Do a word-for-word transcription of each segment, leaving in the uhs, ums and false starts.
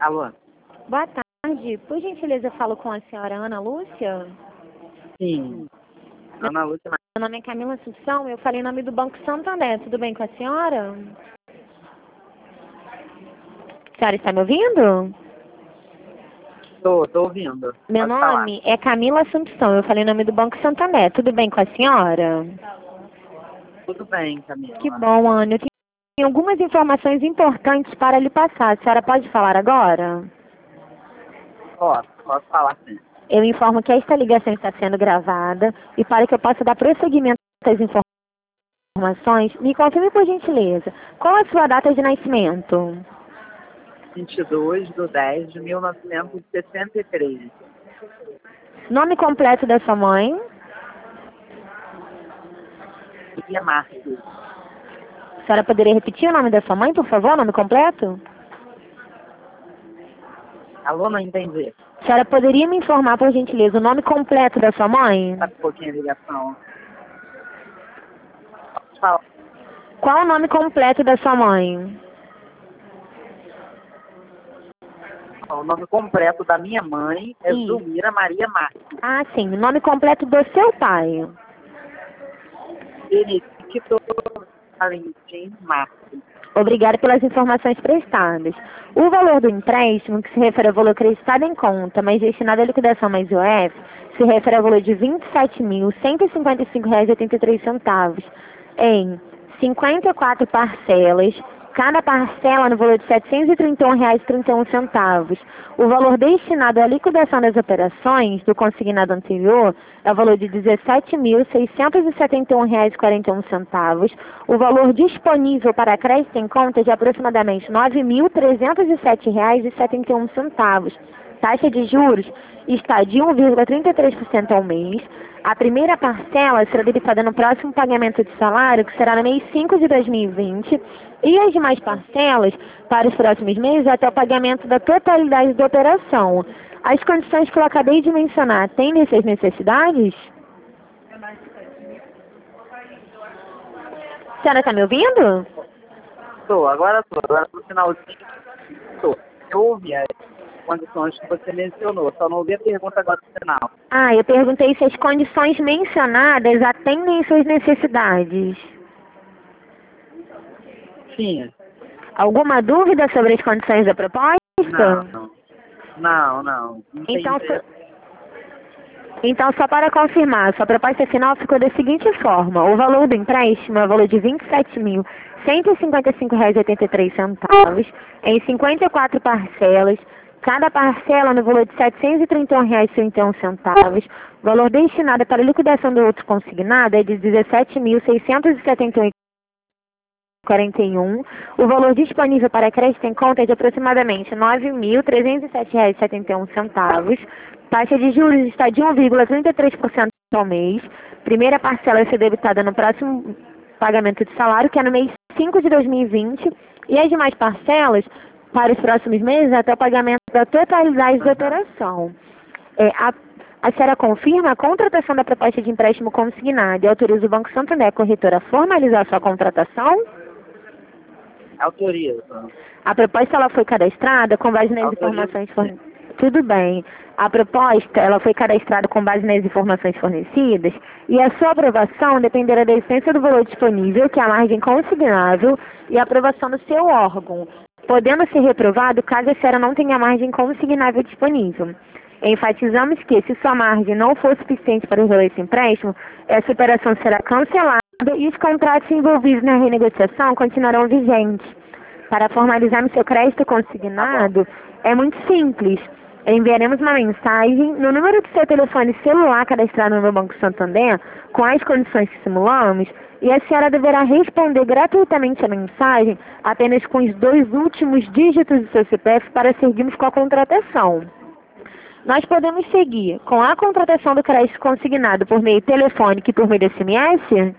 Alô? Boa tarde. Por gentileza, eu falo com a senhora Ana Lúcia? Sim. Ana Lúcia. Meu nome é Camila Assunção, eu falei em nome do Banco Santander. Tudo bem com a senhora? A senhora está me ouvindo? Tô, tô ouvindo. Meu Pode nome é Camila Assunção, eu falei em nome do Banco Santander. Tudo bem com a senhora? falar. Tudo bem, Camila. Que bom, Ana. Eu tenho algumas informações importantes para lhe passar. A senhora pode falar agora? Posso, posso falar sim. Eu informo que esta ligação está sendo gravada e para que eu possa dar prosseguimento às informações, me confirme por gentileza. Qual a sua data de nascimento? vinte e dois de dez de mil novecentos e sessenta e três. Nome completo da sua mãe? Maria Marques. A senhora poderia repetir o nome da sua mãe, por favor? Nome completo? Alô, não entendi. A senhora poderia me informar, por gentileza, o nome completo da sua mãe? Tá um pouquinho a ligação. Pode falar. Qual o nome completo da sua mãe? O nome completo da minha mãe é Isso. Zulmira Maria Marques. Ah, sim. O nome completo do seu pai? Benedicto Valentim Marques. Obrigada pelas informações prestadas. O valor do empréstimo, que se refere ao valor acreditado em conta, mas destinado à liquidação mais I O F, se refere ao valor de vinte e sete mil, cento e cinquenta e cinco reais e oitenta e três centavos, em cinquenta e quatro parcelas, cada parcela no valor de setecentos e trinta e um reais e trinta e um centavos. O valor destinado à liquidação das operações do consignado anterior é o valor de dezessete mil, seiscentos e setenta e um reais e quarenta e um centavos. O valor disponível para crédito em conta é de aproximadamente nove mil, trezentos e sete reais e setenta e um centavos. Taxa de juros está de um vírgula trinta e três por cento ao mês. A primeira parcela será debitada no próximo pagamento de salário, que será no mês cinco de dois mil e vinte, e as demais parcelas para os próximos meses até o pagamento da totalidade da operação. As condições que eu acabei de mencionar atendem essas necessidades? A senhora está me ouvindo? Tô, agora tô. Agora no finalzinho. Tô. Eu ouvi as condições que você mencionou, só não ouvi a pergunta agora no final. Ah, eu perguntei se as condições mencionadas atendem suas necessidades. Sim. Alguma dúvida sobre as condições da proposta? Não, não, não. não Então, tem- então, só para confirmar, sua proposta final ficou da seguinte forma. O valor do empréstimo é o valor de vinte e sete mil, cento e cinquenta e cinco reais e oitenta e três centavos, em cinquenta e quatro parcelas, cada parcela no valor de setecentos e trinta e um reais e trinta e um centavos. O valor destinado para a liquidação do outro consignado é de dezessete mil, seiscentos e setenta e um reais e quarenta e um. O valor disponível para crédito em conta é de aproximadamente nove mil, trezentos e sete reais e setenta e um centavos. Taxa de juros está de um vírgula trinta e três por cento ao mês. Primeira parcela vai ser debitada no próximo pagamento de salário, que é no mês cinco de dois mil e vinte, e as demais parcelas para os próximos meses até o pagamento da totalidade da operação. É, a, a senhora confirma a contratação da proposta de empréstimo consignado e autoriza o Banco Santander, a corretora, a formalizar sua contratação? Autoriza. A proposta ela foi cadastrada com base nas Autoriza. informações fornecidas. Tudo bem. A proposta ela foi cadastrada com base nas informações fornecidas e a sua aprovação dependerá da existência do valor disponível, que é a margem consignável, e a aprovação do seu órgão, podendo ser reprovado caso a senhora não tenha margem consignável disponível. Enfatizamos que, se sua margem não for suficiente para resolver esse empréstimo, essa operação será cancelada e os contratos envolvidos na renegociação continuarão vigentes. Para formalizar seu crédito consignado, é muito simples. Enviaremos uma mensagem no número do seu telefone celular cadastrado no Banco Santander, com as condições que simulamos, e a senhora deverá responder gratuitamente a mensagem apenas com os dois últimos dígitos do seu C P F para seguirmos com a contratação. Nós podemos seguir com a contratação do crédito consignado por meio telefônico e por meio de S M S?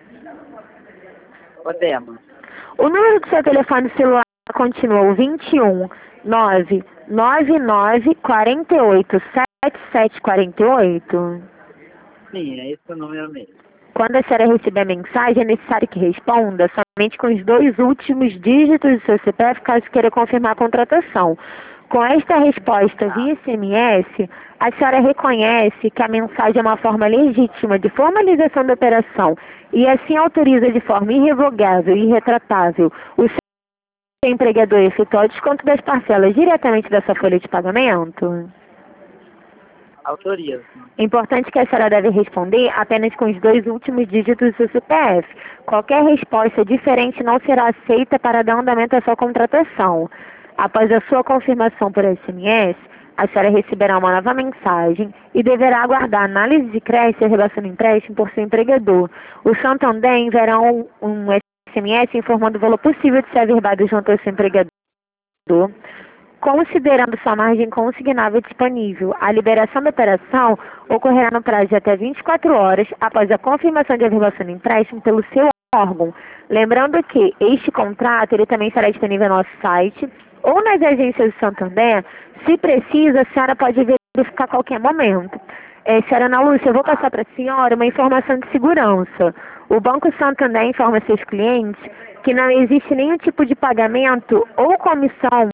Podemos. O número do seu telefone celular continua o vinte e um, nove nove nove, quatro oito, sete sete quatro oito? Sim, é esse o número mesmo. Quando a senhora receber a mensagem, é necessário que responda somente com os dois últimos dígitos do seu C P F, caso queira confirmar a contratação. Com esta resposta via S M S, a senhora reconhece que a mensagem é uma forma legítima de formalização da operação e assim autoriza de forma irrevogável e irretratável o seu empregador a efetuar o desconto das parcelas diretamente da sua folha de pagamento? Autorizo. É importante que a senhora deve responder apenas com os dois últimos dígitos do seu C P F. Qualquer resposta diferente não será aceita para dar andamento à sua contratação. Após a sua confirmação por S M S, a senhora receberá uma nova mensagem e deverá aguardar a análise de crédito e a redação do empréstimo por seu empregador. O Santander enviará um, um S M S informando o valor possível de ser averbado junto ao seu empregador, considerando sua margem consignável disponível. A liberação da operação ocorrerá no prazo de até vinte e quatro horas após a confirmação de averbação do empréstimo pelo seu órgão. Lembrando que este contrato ele também estará disponível no nosso site ou nas agências do Santander. Se precisa, a senhora pode verificar a qualquer momento. É, senhora Ana Lúcia, eu vou passar para a senhora uma informação de segurança. O Banco Santander informa seus clientes que não existe nenhum tipo de pagamento ou comissão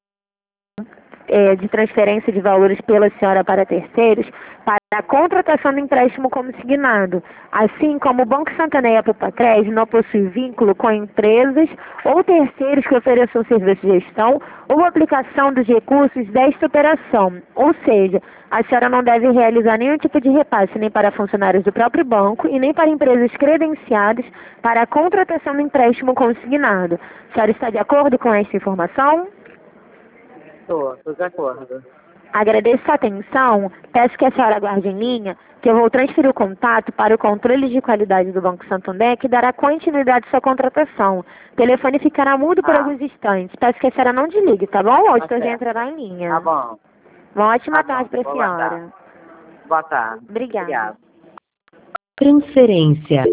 É, de transferência de valores pela senhora para terceiros para a contratação do empréstimo consignado, assim como o Banco Santander e a Pupacred não possuem vínculo com empresas ou terceiros que ofereçam serviço de gestão ou aplicação dos recursos desta operação, ou seja, a senhora não deve realizar nenhum tipo de repasse nem para funcionários do próprio banco e nem para empresas credenciadas para a contratação do empréstimo consignado. A senhora está de acordo com esta informação? Estou, estou de acordo. Agradeço sua atenção, peço que a senhora aguarde em linha, que eu vou transferir o contato para o controle de qualidade do Banco Santander, que dará continuidade à sua contratação. O telefone ficará mudo por Ah, alguns instantes. Peço que a senhora não desligue, tá bom? O tá auditor já certo. entrará em linha. Tá bom. Uma ótima Tá tarde bom. para a Vou aguardar. senhora. Boa tarde. Obrigada. Obrigado. Transferência.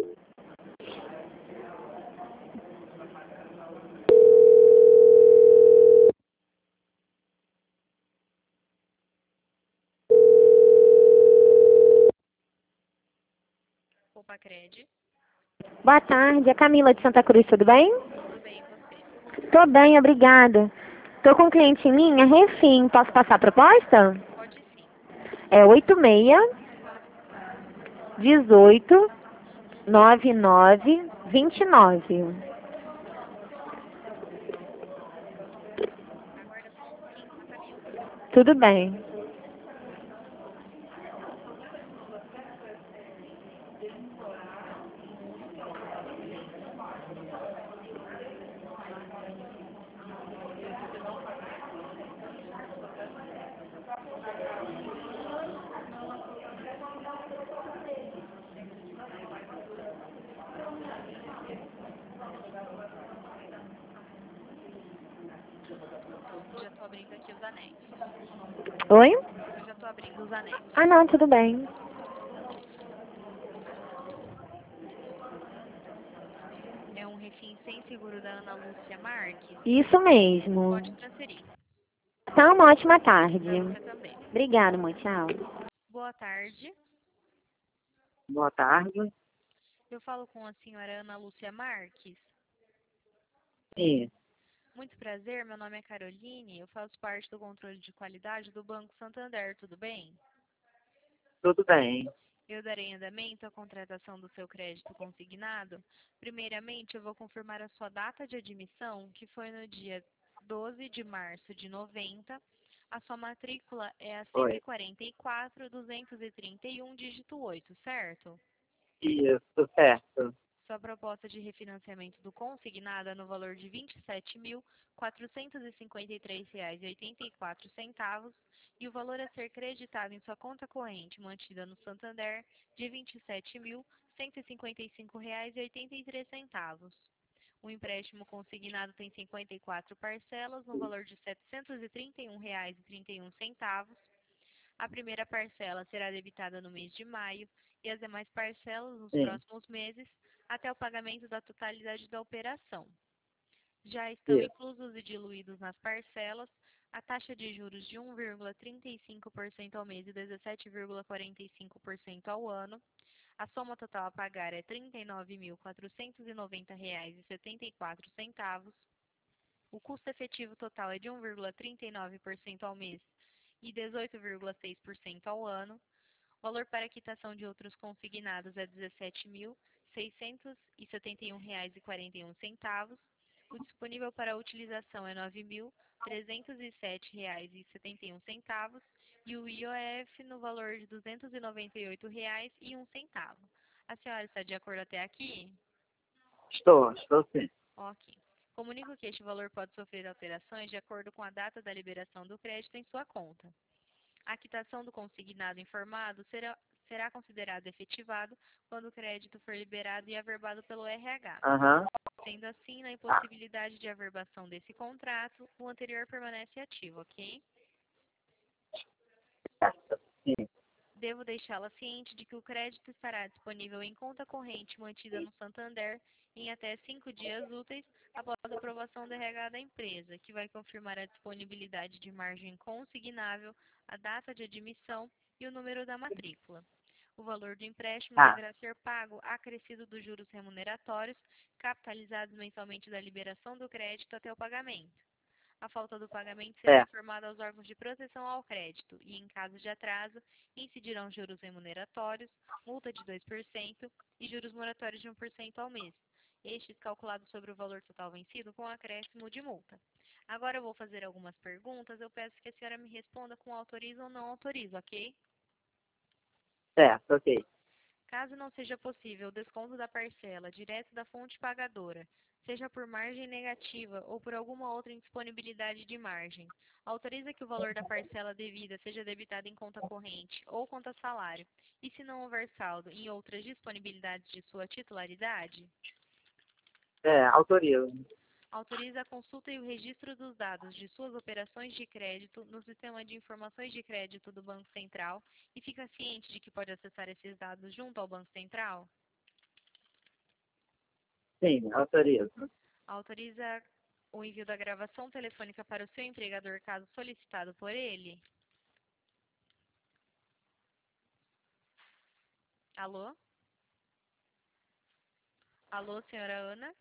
Pupacred, Boa tarde, é Camila de Santa Cruz, tudo bem? tudo bem, e você? Tô bem, obrigada. Tô com um cliente em linha, Refim, posso passar a proposta? Pode sim. É oito seis, dezoito, Uhum. nove nove, vinte e nove. Aguarda só um pouquinho, tá, Camila? Tudo bem. Já tô abrindo aqui os anexos. Oi? Eu já tô abrindo os anexos. Ah, não, tudo bem. É um refim sem seguro da Ana Lúcia Marques. Isso mesmo. Pode transferir. Tá, uma ótima tarde. Pra você também. Obrigada, mãe. Tchau. Boa tarde. Boa tarde. Eu falo com a senhora Ana Lúcia Marques. Sim, Muito prazer, meu nome é Caroline. Eu faço parte do controle de qualidade do Banco Santander, tudo bem? tudo bem. Eu darei andamento à contratação do seu crédito consignado. Primeiramente, eu vou confirmar a sua data de admissão, que foi no dia doze de março de noventa. A sua matrícula é a cento e Oi. quarenta e quatro, duzentos e trinta e um, dígito oito, certo? Isso, certo. Sua proposta de refinanciamento do consignado é no valor de vinte e sete mil, quatrocentos e cinquenta e três reais e oitenta e quatro centavos e o valor a ser creditado em sua conta corrente mantida no Santander de vinte e sete mil, cento e cinquenta e cinco reais e oitenta e três centavos. O empréstimo consignado tem cinquenta e quatro parcelas no valor de setecentos e trinta e um reais e trinta e um centavos. A primeira parcela será debitada no mês de maio e as demais parcelas nos Sim, próximos meses, até o pagamento da totalidade da operação. Já estão isso. inclusos e diluídos nas parcelas a taxa de juros de um vírgula trinta e cinco por cento ao mês e dezessete vírgula quarenta e cinco por cento ao ano. A soma total a pagar é trinta e nove mil, quatrocentos e noventa reais e setenta e quatro centavos. O custo efetivo total é de um vírgula trinta e nove por cento ao mês e dezoito vírgula seis por cento ao ano. O valor para quitação de outros consignados é dezessete mil seiscentos e setenta e um reais e quarenta e um centavos. O disponível para utilização é nove mil trezentos e sete reais e setenta e um centavos e o I O F no valor de duzentos e noventa e oito reais e um centavo. A senhora está de acordo até aqui? Estou, estou sim. Ok. Comunico que este valor pode sofrer alterações de acordo com a data da liberação do crédito em sua conta. A quitação do consignado informado será, será considerado efetivado quando o crédito for liberado e averbado pelo R H. Aham. Sendo assim, na impossibilidade de averbação desse contrato, o anterior permanece ativo, ok? Sim. Devo deixá-la ciente de que o crédito estará disponível em conta corrente mantida no Santander em até cinco dias úteis após a aprovação do R H da empresa, que vai confirmar a disponibilidade de margem consignável, a data de admissão e o número da matrícula. O valor do empréstimo Tá. deverá ser pago acrescido dos juros remuneratórios, capitalizados mensalmente da liberação do crédito até o pagamento. A falta do pagamento será É. informada aos órgãos de proteção ao crédito e, em caso de atraso, incidirão juros remuneratórios, multa de dois por cento e juros moratórios de um por cento ao mês, estes calculados sobre o valor total vencido com acréscimo de multa. Agora eu vou fazer algumas perguntas, eu peço que a senhora me responda com autoriza ou não autoriza, ok? Certo, ok. Caso não seja possível o desconto da parcela direto da fonte pagadora, seja por margem negativa ou por alguma outra indisponibilidade de margem, autoriza que o valor da parcela devida seja debitado em conta corrente ou conta salário, e se não houver saldo em outras disponibilidades de sua titularidade? É, autorizo. Autoriza a consulta e o registro dos dados de suas operações de crédito no Sistema de Informações de Crédito do Banco Central e fica ciente de que pode acessar esses dados junto ao Banco Central? Sim, autorizo. Autoriza o envio da gravação telefônica para o seu empregador caso solicitado por ele? Alô? Alô, senhora Ana?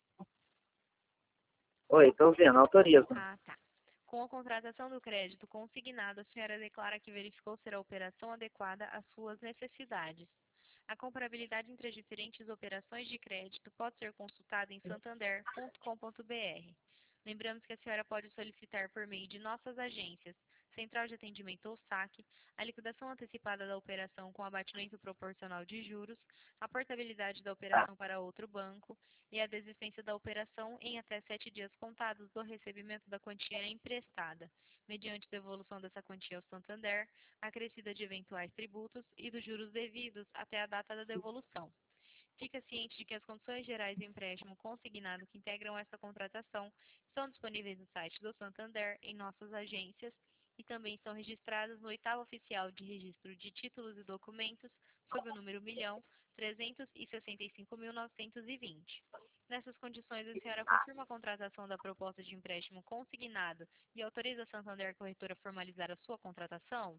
Oi, estou vendo, autorizo. Ah, tá. Com a contratação do crédito consignado, a senhora declara que verificou ser a operação adequada às suas necessidades. A comparabilidade entre as diferentes operações de crédito pode ser consultada em santander ponto com ponto br. Lembramos que a senhora pode solicitar por meio de nossas agências, Central de Atendimento ou saque, a liquidação antecipada da operação com abatimento proporcional de juros, a portabilidade da operação para outro banco e a desistência da operação em até sete dias contados do recebimento da quantia emprestada, mediante devolução dessa quantia ao Santander, acrescida de eventuais tributos e dos juros devidos até a data da devolução. Fica ciente de que as condições gerais do empréstimo consignado que integram esta contratação estão disponíveis no site do Santander, em nossas agências, e também estão registradas no oitavo oficial de registro de títulos e documentos, sob o número milhão trezentos e sessenta e cinco mil novecentos e vinte. Nessas condições, a senhora confirma a contratação da proposta de empréstimo consignado e autoriza a Santander Corretora a formalizar a sua contratação?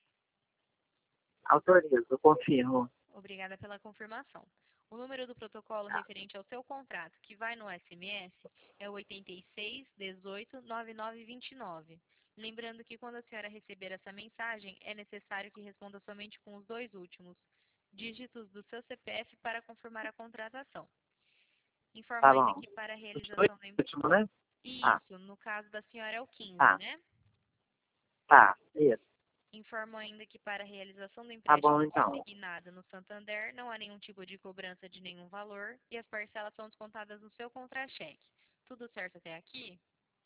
Autorizo, confirmo. Obrigada pela confirmação. O número do protocolo referente ao seu contrato, que vai no S M S, é o oito seis um oito nove nove dois nove. Lembrando que quando a senhora receber essa mensagem, é necessário que responda somente com os dois últimos dígitos do seu C P F para confirmar a contratação. Informo Tá ainda bom. que para a Os realização da... último, né? Ah, Isso, no caso da senhora é o quinze, tá, né? tá, isso. Informo ainda que para a realização do Tá empréstimo bom, então. consignado no Santander não há nenhum tipo de cobrança de nenhum valor e as parcelas são descontadas no seu contra-cheque. Tudo certo até aqui?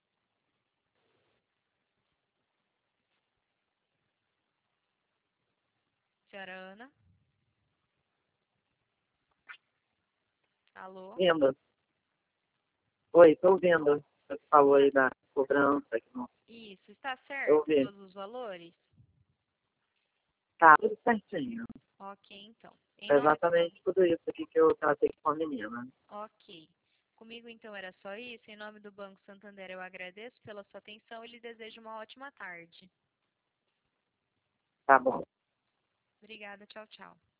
Senhora Ana? Alô? Vendo. Oi, estou vendo. Você falou aí da cobrança. Que não... Isso, está Eu certo vi. todos os valores? Tá, tudo certinho. Ok, então. Em É nome do banco. exatamente tudo isso aqui que eu tratei com a menina. Ok. Comigo então era só isso. Em nome do Banco Santander eu agradeço pela sua atenção e lhe desejo uma ótima tarde. Tá bom. Obrigada, tchau, tchau.